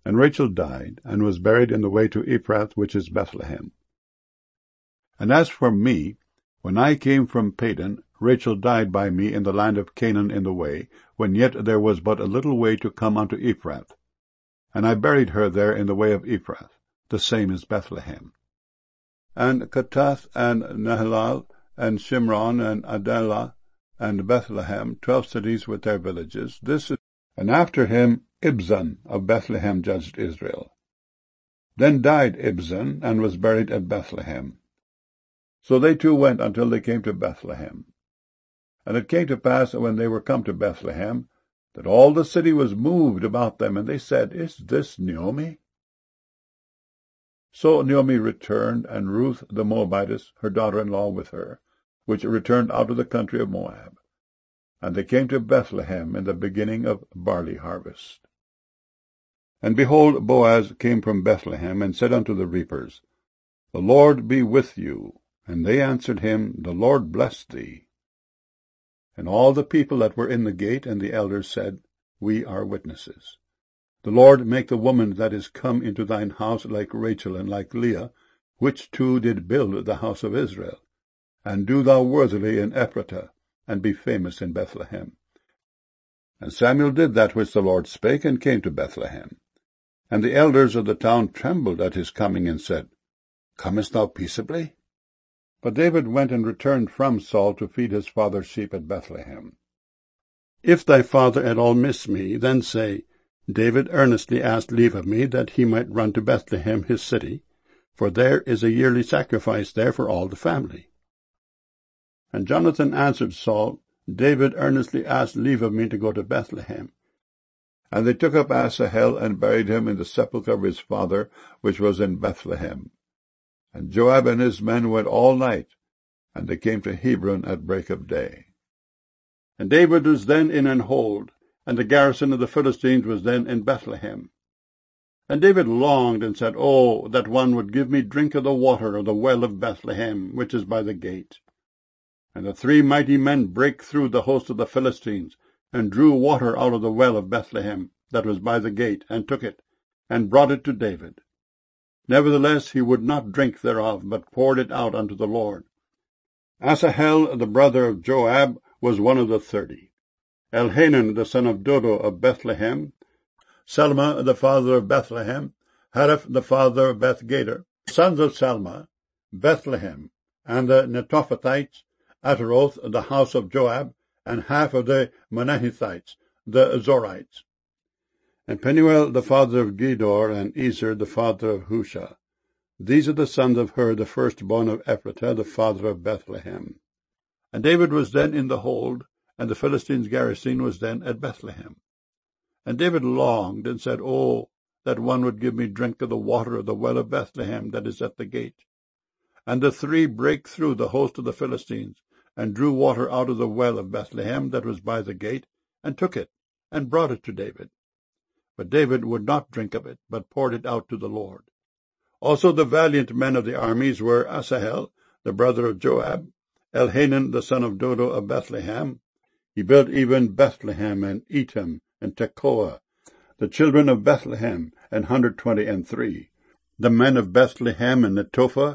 And Rachel died, and was buried in the way to Ephrath, which is Bethlehem. And as for me, when I came from Padan, Rachel died by me in the land of Canaan in the way, when yet there was but a little way to come unto Ephrath. And I buried her there in the way of Ephrath, the same is Bethlehem. And Kattath, and Nahalal, and Shimron, and Adallah, and Bethlehem, 12 cities with their villages. And after him Ibzan of Bethlehem judged Israel. Then died Ibzan, and was buried at Bethlehem. So they two went until they came to Bethlehem. And it came to pass, when they were come to Bethlehem, that all the city was moved about them, and they said, Is this Naomi? So Naomi returned, and Ruth the Moabitess, her daughter-in-law, with her, which returned out of the country of Moab. And they came to Bethlehem in the beginning of barley harvest. And behold, Boaz came from Bethlehem, and said unto the reapers, The Lord be with you. And they answered him, The Lord bless thee. And all the people that were in the gate and the elders said, We are witnesses. The Lord make the woman that is come into thine house like Rachel and like Leah, which two did build the house of Israel. And do thou worthily in Ephratah, and be famous in Bethlehem. And Samuel did that which the Lord spake, and came to Bethlehem. And the elders of the town trembled at his coming, and said, Comest thou peaceably? But David went and returned from Saul to feed his father's sheep at Bethlehem. If thy father at all miss me, then say, David earnestly asked leave of me, that he might run to Bethlehem his city, for there is a yearly sacrifice there for all the family. And Jonathan answered Saul, David earnestly asked leave of me to go to Bethlehem. And they took up Asahel, and buried him in the sepulchre of his father, which was in Bethlehem. And Joab and his men went all night, and they came to Hebron at break of day. And David was then in an hold, and the garrison of the Philistines was then in Bethlehem. And David longed, and said, Oh, that one would give me drink of the water of the well of Bethlehem, which is by the gate. And the 3 mighty men brake through the host of the Philistines, and drew water out of the well of Bethlehem, that was by the gate, and took it, and brought it to David. Nevertheless he would not drink thereof, but poured it out unto the Lord. Asahel, the brother of Joab, was one of the 30. Elhanan, the son of Dodo of Bethlehem, Salma, the father of Bethlehem, Hareph, the father of Bethgader, sons of Salma, Bethlehem, and the Netophathites, Ataroth, the house of Joab, and half of the Manahithites, the Zorites. And Penuel, the father of Gedor, and Ezer, the father of Husha. These are the sons of Hur, the firstborn of Ephratah, the father of Bethlehem. And David was then in the hold, and the Philistines' garrison was then at Bethlehem. And David longed, and said, Oh, that one would give me drink of the water of the well of Bethlehem that is at the gate. And the 3 brake through the host of the Philistines, and drew water out of the well of Bethlehem that was by the gate, and took it, and brought it to David. But David would not drink of it, but poured it out to the Lord. Also the valiant men of the armies were Asahel, the brother of Joab, Elhanan, the son of Dodo of Bethlehem. He built even Bethlehem, and Etam, and Tekoa, the children of Bethlehem, 123. The men of Bethlehem and Netophah,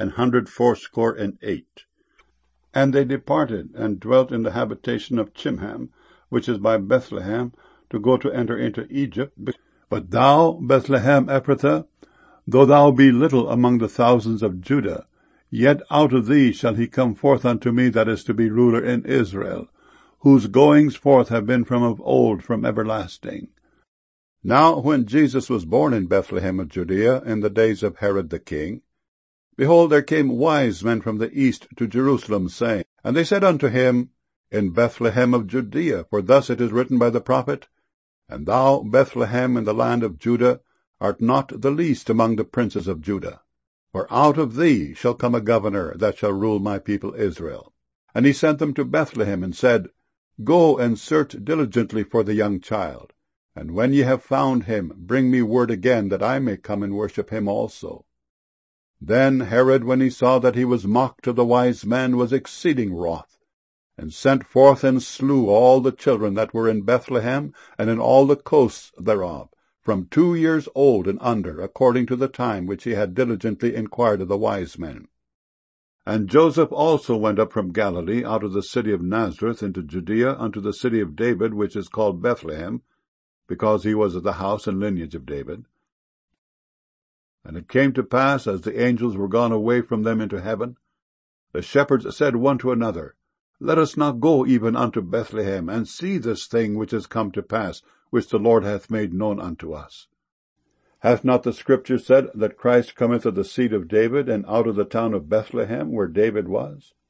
180. And they departed, and dwelt in the habitation of Chimham, which is by Bethlehem, to go to enter into Egypt. But thou, Bethlehem Ephrathah, though thou be little among the thousands of Judah, yet out of thee shall he come forth unto me that is to be ruler in Israel, whose goings forth have been from of old, from everlasting. Now when Jesus was born in Bethlehem of Judea, in the days of Herod the king, behold, there came wise men from the east to Jerusalem, saying, And they said unto him, In Bethlehem of Judea, for thus it is written by the prophet, And thou, Bethlehem, in the land of Judah, art not the least among the princes of Judah. For out of thee shall come a governor that shall rule my people Israel. And he sent them to Bethlehem, and said, Go and search diligently for the young child, and when ye have found him, bring me word again, that I may come and worship him also. Then Herod, when he saw that he was mocked of the wise men, was exceeding wroth, and sent forth and slew all the children that were in Bethlehem, and in all the coasts thereof, from 2 years old and under, according to the time which he had diligently inquired of the wise men. And Joseph also went up from Galilee out of the city of Nazareth into Judea unto the city of David, which is called Bethlehem, because he was of the house and lineage of David. And it came to pass, as the angels were gone away from them into heaven, the shepherds said one to another, Let us now go even unto Bethlehem, and see this thing which is come to pass, which the Lord hath made known unto us. Hath not the Scripture said that Christ cometh of the seed of David, and out of the town of Bethlehem, where David was?